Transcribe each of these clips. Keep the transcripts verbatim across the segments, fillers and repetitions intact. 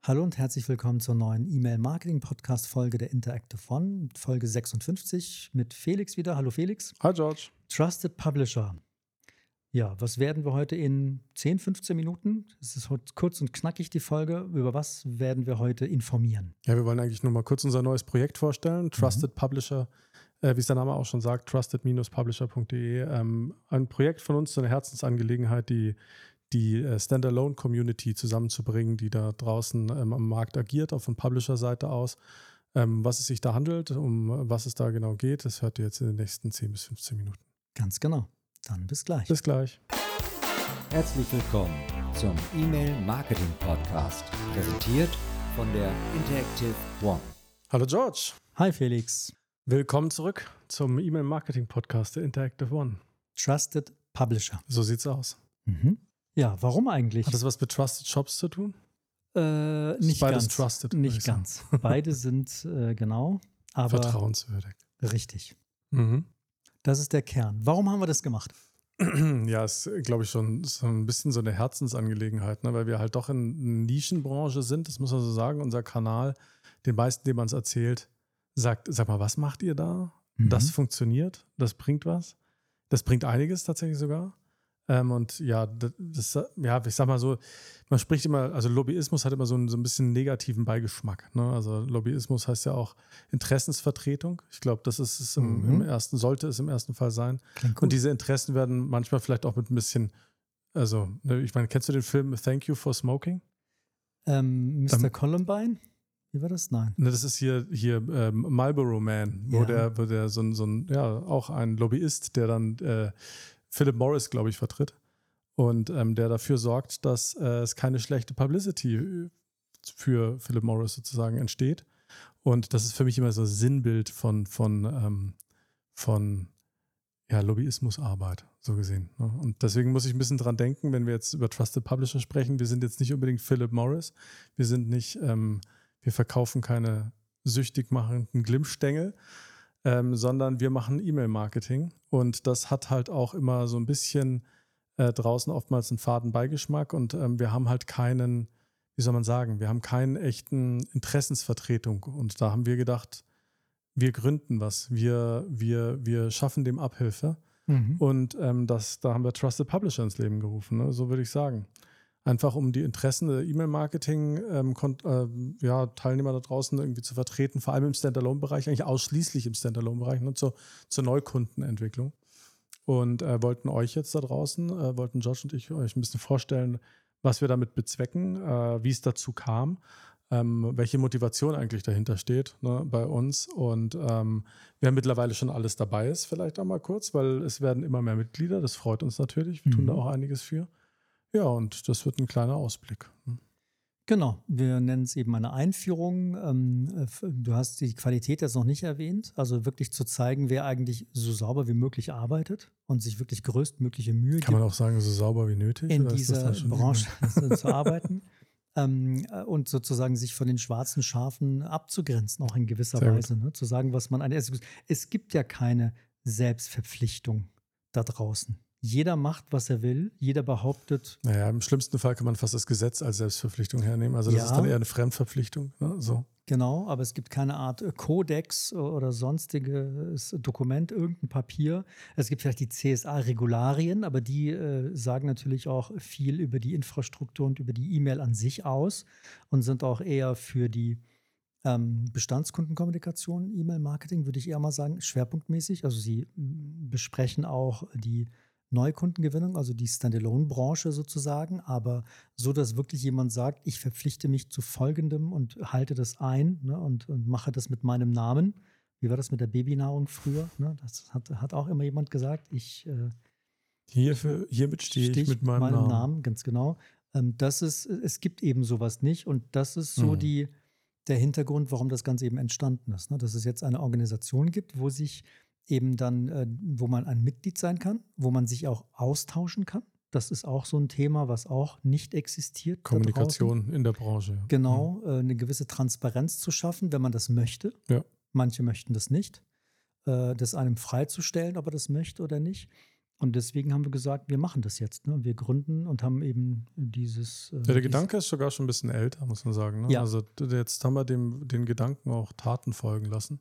Hallo und herzlich willkommen zur neuen E-Mail-Marketing-Podcast-Folge der Interactive One, Folge sechsundfünfzig mit Felix wieder. Hallo Felix. Hi George. Trusted Publisher. Ja, was werden wir heute in zehn, fünfzehn Minuten? Es ist heute kurz und knackig die Folge. Über was werden wir heute informieren? Ja, wir wollen eigentlich nur mal kurz unser neues Projekt vorstellen. Trusted mhm. Publisher, äh, wie es der Name auch schon sagt, trusted Bindestrich publisher punkt de. Ähm, ein Projekt von uns, so eine Herzensangelegenheit, die die äh, Standalone-Community zusammenzubringen, die da draußen ähm, am Markt agiert, auch von Publisher-Seite aus. Ähm, was es sich da handelt, um was es da genau geht, das hört ihr jetzt in den nächsten zehn bis fünfzehn Minuten. Ganz genau. Dann bis gleich. Bis gleich. Herzlich willkommen zum E-Mail-Marketing-Podcast, präsentiert von der Interactive One. Hallo George. Hi Felix. Willkommen zurück zum E-Mail-Marketing-Podcast der Interactive One. Trusted Publisher. So sieht's aus. Mhm. Ja, warum eigentlich? Hat das was mit Trusted Shops zu tun? Äh, nicht beides ganz. Trusted. Nicht ganz. Beide sind äh, genau, aber vertrauenswürdig. Richtig. Mhm. Das ist der Kern. Warum haben wir das gemacht? Ja, ist, glaube ich, schon so ein bisschen so eine Herzensangelegenheit, ne? Weil wir halt doch in einer Nischenbranche sind, das muss man so sagen. Unser Kanal, den meisten, denen man es erzählt, sagt, sag mal, was macht ihr da? Mhm. Das funktioniert, das bringt was. Das bringt einiges tatsächlich sogar. Ähm, und ja, das, das, ja, ich sag mal so, man spricht immer, also Lobbyismus hat immer so einen, so ein bisschen negativen Beigeschmack. Ne? Also Lobbyismus heißt ja auch Interessensvertretung. Ich glaube, das ist es im, mhm. im ersten, sollte es im ersten Fall sein. Klingt gut. Und diese Interessen werden manchmal vielleicht auch mit ein bisschen, also, ich meine, kennst du den Film Thank You for Smoking? Ähm, Mister Ähm, Columbine? Wie war das? Nein. Ne, das ist hier, hier ähm, Marlboro Man, wo Ja. der, wo der so ein, so ein, ja, auch ein Lobbyist, der dann äh, Philip Morris, glaube ich, vertritt und ähm, der dafür sorgt, dass äh, es keine schlechte Publicity für Philip Morris sozusagen entsteht. Und das ist für mich immer so ein Sinnbild von, von, ähm, von ja, Lobbyismusarbeit, so gesehen. Ne? Und deswegen muss ich ein bisschen dran denken, wenn wir jetzt über Trusted Publisher sprechen. Wir sind jetzt nicht unbedingt Philip Morris. Wir sind nicht, ähm, wir verkaufen keine süchtig machenden Glimmstängel, Ähm, sondern wir machen E-Mail-Marketing und das hat halt auch immer so ein bisschen äh, draußen oftmals einen faden Beigeschmack und ähm, wir haben halt keinen, wie soll man sagen, wir haben keinen echten Interessensvertretung und da haben wir gedacht, wir gründen was, wir, wir, wir schaffen dem Abhilfe Mhm. und ähm, das, da haben wir Trusted Publisher ins Leben gerufen, ne? So würde ich sagen. Einfach um die Interessen der E-Mail-Marketing, ähm, kon- äh, ja, Teilnehmer da draußen irgendwie zu vertreten, vor allem im Standalone-Bereich, eigentlich ausschließlich im Standalone-Bereich, ne, zur, zur Neukundenentwicklung. Und äh, wollten euch jetzt da draußen, äh, wollten Josh und ich euch ein bisschen vorstellen, was wir damit bezwecken, äh, wie es dazu kam, ähm, welche Motivation eigentlich dahinter steht, ne, bei uns. Und ähm, wer mittlerweile schon alles dabei ist, vielleicht auch mal kurz, weil es werden immer mehr Mitglieder, das freut uns natürlich, wir tun Mhm. da auch einiges für. Ja, und das wird ein kleiner Ausblick. Genau, wir nennen es eben eine Einführung. Ähm, du hast die Qualität jetzt noch nicht erwähnt, also wirklich zu zeigen, wer eigentlich so sauber wie möglich arbeitet und sich wirklich größtmögliche Mühe Kann man gibt, auch sagen, so sauber wie nötig? in oder ist das dieser dann schon Branche zu arbeiten ähm, und sozusagen sich von den schwarzen Schafen abzugrenzen, auch in gewisser Sehr gut. Weise. Ne? Zu sagen, was man. Es, es gibt ja keine Selbstverpflichtung da draußen. Jeder macht, was er will. Jeder behauptet. Naja, im schlimmsten Fall kann man fast das Gesetz als Selbstverpflichtung hernehmen. Also das Ja. ist dann eher eine Fremdverpflichtung. Ne? So. Genau, aber es gibt keine Art Kodex oder sonstiges Dokument, irgendein Papier. Es gibt vielleicht die C S A-Regularien, aber die äh, sagen natürlich auch viel über die Infrastruktur und über die E-Mail an sich aus und sind auch eher für die ähm, Bestandskundenkommunikation, E-Mail-Marketing, würde ich eher mal sagen, schwerpunktmäßig. Also sie m, besprechen auch die Neukundengewinnung, also die Standalone-Branche sozusagen, aber so, dass wirklich jemand sagt, ich verpflichte mich zu Folgendem und halte das ein, ne, und, und mache das mit meinem Namen. Wie war das mit der Babynahrung früher? Ne? Das hat, hat auch immer jemand gesagt. Ich äh, Hierfür, hiermit stehe stehe ich mit meinem, Namen. Namen, ganz genau. Ähm, das ist, es gibt eben sowas nicht und das ist so Mhm. die, der Hintergrund, warum das Ganze eben entstanden ist. Ne? Dass es jetzt eine Organisation gibt, wo sich eben dann, äh, wo man ein Mitglied sein kann, wo man sich auch austauschen kann. Das ist auch so ein Thema, was auch nicht existiert. da draußen. Kommunikation in der Branche. ja. Genau, äh, eine gewisse Transparenz zu schaffen, wenn man das möchte. Ja. Manche möchten das nicht. Äh, das einem freizustellen, ob er das möchte oder nicht. Und deswegen haben wir gesagt, wir machen das jetzt. Ne? Wir gründen und haben eben dieses. Äh, ja, der Gedanke ist sogar schon ein bisschen älter, muss man sagen. Ne? Ja. Also jetzt haben wir dem, den Gedanken auch Taten folgen lassen.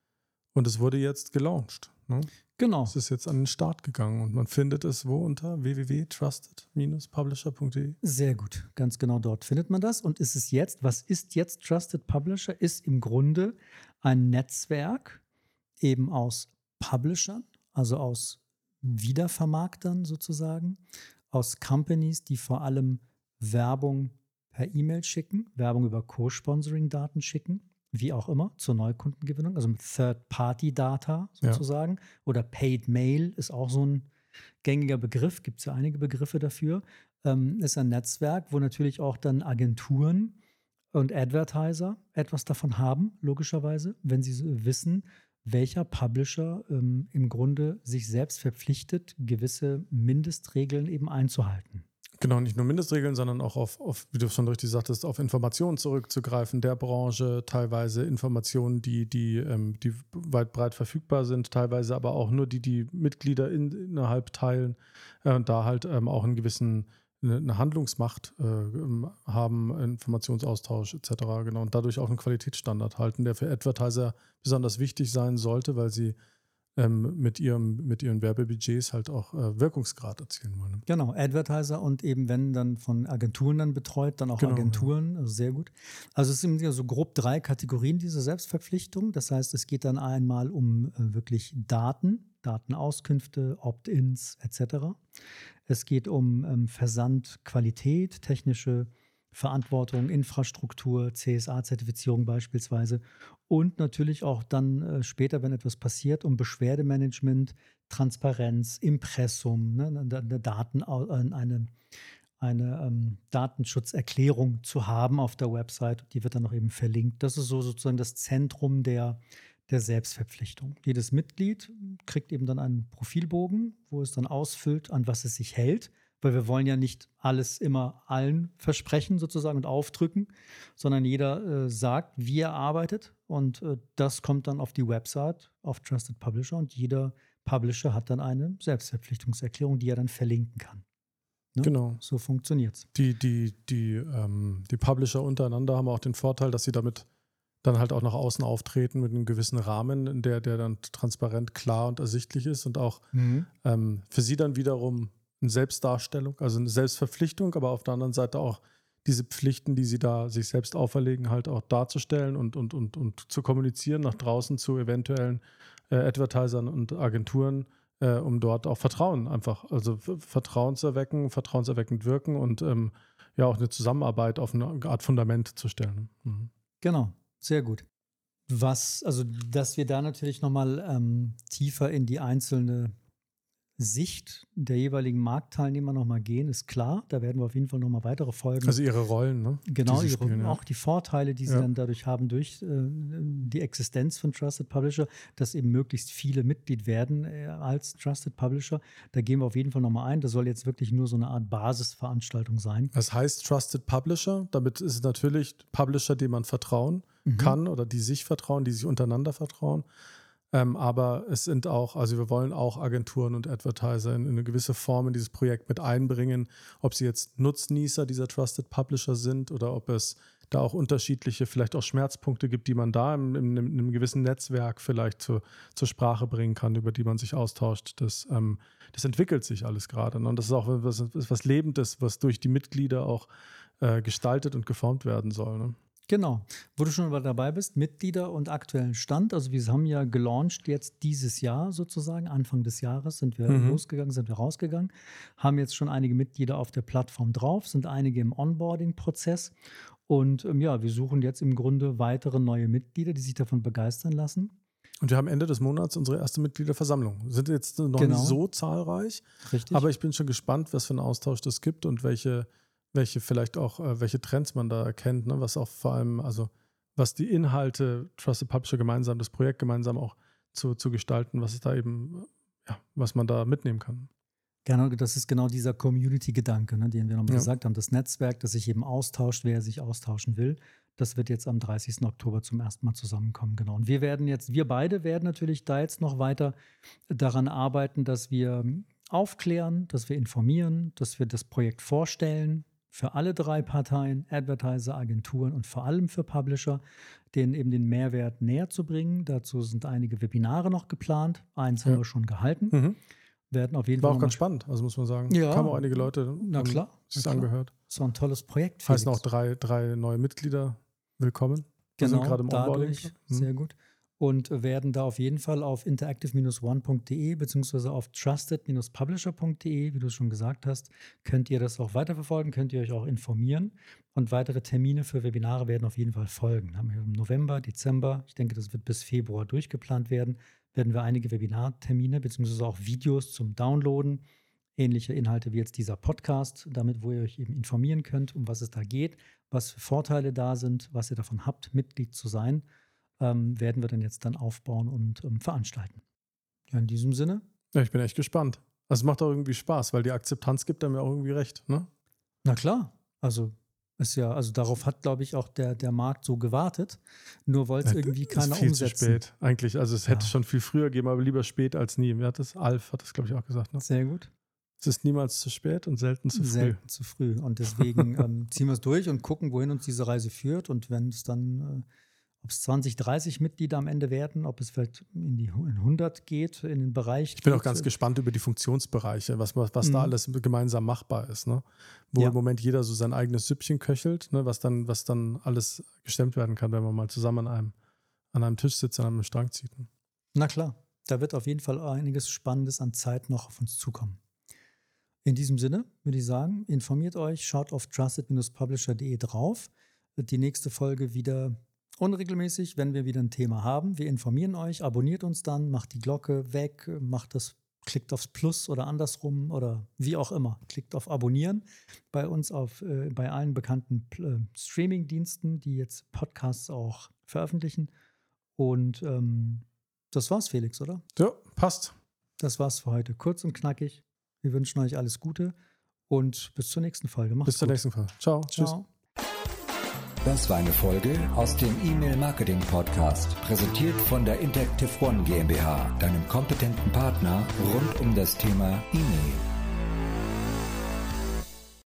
Und es wurde jetzt gelauncht. Ne? Genau. Es ist jetzt an den Start gegangen und man findet es wo unter w w w punkt trusted dash publisher punkt d e. Sehr gut, ganz genau dort findet man das. Und ist es jetzt, was ist jetzt Trusted Publisher? Ist im Grunde ein Netzwerk eben aus Publishern, also aus Wiedervermarktern sozusagen, aus Companies, die vor allem Werbung per E-Mail schicken, Werbung über Co-Sponsoring-Daten schicken, wie auch immer, zur Neukundengewinnung, also mit Third-Party-Data sozusagen. Ja. Oder Paid Mail ist auch so ein gängiger Begriff, gibt es ja einige Begriffe dafür. Ähm, ist ein Netzwerk, wo natürlich auch dann Agenturen und Advertiser etwas davon haben, logischerweise, wenn sie wissen, welcher Publisher ähm, im Grunde sich selbst verpflichtet, gewisse Mindestregeln eben einzuhalten. Genau, nicht nur Mindestregeln, sondern auch auf, auf, wie du schon richtig sagtest, auf Informationen zurückzugreifen der Branche, teilweise Informationen, die, die, ähm, die weit breit verfügbar sind, teilweise aber auch nur die, die Mitglieder in, innerhalb teilen äh, und da halt ähm, auch einen gewissen eine Handlungsmacht äh, haben, Informationsaustausch et cetera. Genau, und dadurch auch einen Qualitätsstandard halten, der für Advertiser besonders wichtig sein sollte, weil sie ähm, mit, ihrem, mit ihren Werbebudgets halt auch äh, Wirkungsgrad erzielen wollen. Genau, Advertiser und eben wenn dann von Agenturen dann betreut, dann auch genau, Agenturen, ja. Also sehr gut. Also es sind ja so grob drei Kategorien dieser Selbstverpflichtung. Das heißt, es geht dann einmal um äh, wirklich Daten, Datenauskünfte, Opt-ins et cetera. Es geht um ähm, Versand, Qualität, technische Verantwortung, Infrastruktur, C S A-Zertifizierung beispielsweise und natürlich auch dann äh, später, wenn etwas passiert, um Beschwerdemanagement, Transparenz, Impressum, ne, eine, Daten, eine, eine ähm, Datenschutzerklärung zu haben auf der Website. Die wird dann noch eben verlinkt. Das ist so sozusagen das Zentrum der der Selbstverpflichtung. Jedes Mitglied kriegt eben dann einen Profilbogen, wo es dann ausfüllt, an was es sich hält, weil wir wollen ja nicht alles immer allen versprechen sozusagen und aufdrücken, sondern jeder äh, sagt, wie er arbeitet und äh, das kommt dann auf die Website, auf Trusted Publisher und jeder Publisher hat dann eine Selbstverpflichtungserklärung, die er dann verlinken kann. Ne? Genau. So funktioniert's. Die, die, die, ähm, die Publisher untereinander haben auch den Vorteil, dass sie damit dann halt auch nach außen auftreten mit einem gewissen Rahmen, der, der dann transparent, klar und ersichtlich ist und auch mhm. ähm, für sie dann wiederum eine Selbstdarstellung, also eine Selbstverpflichtung, aber auf der anderen Seite auch diese Pflichten, die sie da sich selbst auferlegen, halt auch darzustellen und, und, und, und zu kommunizieren nach draußen zu eventuellen äh, Advertisern und Agenturen, äh, um dort auch Vertrauen einfach, also Vertrauen zu erwecken, vertrauenserweckend wirken und ähm, ja auch eine Zusammenarbeit auf eine Art Fundament zu stellen. Mhm. Genau. Sehr gut. Was, also, dass wir da natürlich nochmal ähm, tiefer in die einzelne Sicht der jeweiligen Marktteilnehmer nochmal gehen, ist klar. Da werden wir auf jeden Fall nochmal weitere Folgen. Also ihre Rollen, ne? Genau, die ihre, spielen, ja. auch die Vorteile, die sie ja. dann dadurch haben, durch äh, die Existenz von Trusted Publisher, dass eben möglichst viele Mitglied werden äh, als Trusted Publisher. Da gehen wir auf jeden Fall nochmal ein. Das soll jetzt wirklich nur so eine Art Basisveranstaltung sein. Das heißt Trusted Publisher, damit ist es natürlich Publisher, dem man vertrauen mhm. kann oder die sich vertrauen, die sich untereinander vertrauen. Ähm, aber es sind auch, also wir wollen auch Agenturen und Advertiser in, in eine gewisse Form in dieses Projekt mit einbringen, ob sie jetzt Nutznießer dieser Trusted Publisher sind oder ob es da auch unterschiedliche, vielleicht auch Schmerzpunkte gibt, die man da in, in, in einem gewissen Netzwerk vielleicht zu, zur Sprache bringen kann, über die man sich austauscht. Das, ähm, das entwickelt sich alles gerade. Ne? Und das ist auch was, was Lebendes, was durch die Mitglieder auch äh, gestaltet und geformt werden soll. Ne? Genau, wo du schon mal dabei bist, Mitglieder und aktuellen Stand. Also wir haben ja gelauncht jetzt dieses Jahr sozusagen, Anfang des Jahres sind wir mhm. losgegangen, sind wir rausgegangen, haben jetzt schon einige Mitglieder auf der Plattform drauf, sind einige im Onboarding-Prozess und ähm, ja, wir suchen jetzt im Grunde weitere neue Mitglieder, die sich davon begeistern lassen. Und wir haben Ende des Monats unsere erste Mitgliederversammlung. Sind jetzt noch genau. nicht so zahlreich, Richtig. Aber ich bin schon gespannt, was für einen Austausch das gibt und welche welche vielleicht auch, äh, welche Trends man da erkennt, ne? Was auch vor allem, also was die Inhalte Trusted Publisher gemeinsam, das Projekt gemeinsam auch zu, zu gestalten, was es da eben, ja, was man da mitnehmen kann. Genau, das ist genau dieser Community-Gedanke, ne, den wir nochmal ja. gesagt haben. Das Netzwerk, das sich eben austauscht, wer sich austauschen will. Das wird jetzt am dreißigsten Oktober zum ersten Mal zusammenkommen. Genau. Und wir werden jetzt, wir beide werden natürlich da jetzt noch weiter daran arbeiten, dass wir aufklären, dass wir informieren, dass wir das Projekt vorstellen für alle drei Parteien, Advertiser, Agenturen und vor allem für Publisher, denen eben den Mehrwert näher zu bringen. Dazu sind einige Webinare noch geplant. Eins ja. haben wir schon gehalten. Mhm. Werden auf jeden War Fall auch ganz spannend, also muss man sagen. Ja. Kamen auch einige Leute, na klar, sich das angehört. So ein tolles Projekt. Felix. Heißen auch drei, drei neue Mitglieder willkommen. Wir genau, sind gerade im dadurch, mhm. sehr gut. Und werden da auf jeden Fall auf interactive Bindestrich one punkt de beziehungsweise auf trusted Bindestrich publisher punkt de, wie du schon gesagt hast, könnt ihr das auch weiterverfolgen, könnt ihr euch auch informieren. Und weitere Termine für Webinare werden auf jeden Fall folgen. Haben wir im November, Dezember, ich denke, das wird bis Februar durchgeplant werden, werden wir einige Webinartermine beziehungsweise auch Videos zum Downloaden, ähnliche Inhalte wie jetzt dieser Podcast, damit wo ihr euch eben informieren könnt, um was es da geht, was für Vorteile da sind, was ihr davon habt, Mitglied zu sein. Ähm, werden wir dann jetzt dann aufbauen und ähm, veranstalten. Ja, in diesem Sinne. Ja, ich bin echt gespannt. Also es macht auch irgendwie Spaß, weil die Akzeptanz gibt einem ja auch irgendwie recht, ne? Na klar. Also ist ja, also darauf hat, glaube ich, auch der, der Markt so gewartet. Nur wollte es ja, irgendwie keiner viel umsetzen. Zu spät, eigentlich. Also es hätte ja. schon viel früher gegeben, aber lieber spät als nie. Wer hat das? Alf hat das, glaube ich, auch gesagt. Ne? Sehr gut. Es ist niemals zu spät und selten zu früh. Selten zu früh. Und deswegen ähm, ziehen wir es durch und gucken, wohin uns diese Reise führt. Und wenn es dann äh, ob es zwanzig, dreißig Mitglieder am Ende werden, ob es vielleicht in die in hundert geht, in den Bereich. Ich bin geht. auch ganz gespannt über die Funktionsbereiche, was, was mhm. da alles gemeinsam machbar ist. Ne? Wo ja. im Moment jeder so sein eigenes Süppchen köchelt, ne? was, dann, was dann alles gestemmt werden kann, wenn man mal zusammen an einem, an einem Tisch sitzt, an einem Strang zieht. Ne? Na klar, da wird auf jeden Fall einiges Spannendes an Zeit noch auf uns zukommen. In diesem Sinne würde ich sagen, informiert euch, schaut auf trusted Bindestrich publisher punkt de drauf. Wird die nächste Folge wieder unregelmäßig, wenn wir wieder ein Thema haben. Wir informieren euch, abonniert uns dann, macht die Glocke weg, macht das, klickt aufs Plus oder andersrum oder wie auch immer. Klickt auf Abonnieren bei uns auf äh, bei allen bekannten äh, Streaming-Diensten, die jetzt Podcasts auch veröffentlichen. Und ähm, das war's, Felix, oder? Ja, passt. Das war's für heute. Kurz und knackig. Wir wünschen euch alles Gute und bis zur nächsten Folge. Macht's bis zur gut. nächsten Folge. Ciao. Ciao. Tschüss. Das war eine Folge aus dem E-Mail-Marketing-Podcast, präsentiert von der Interactive One GmbH, deinem kompetenten Partner rund um das Thema E-Mail.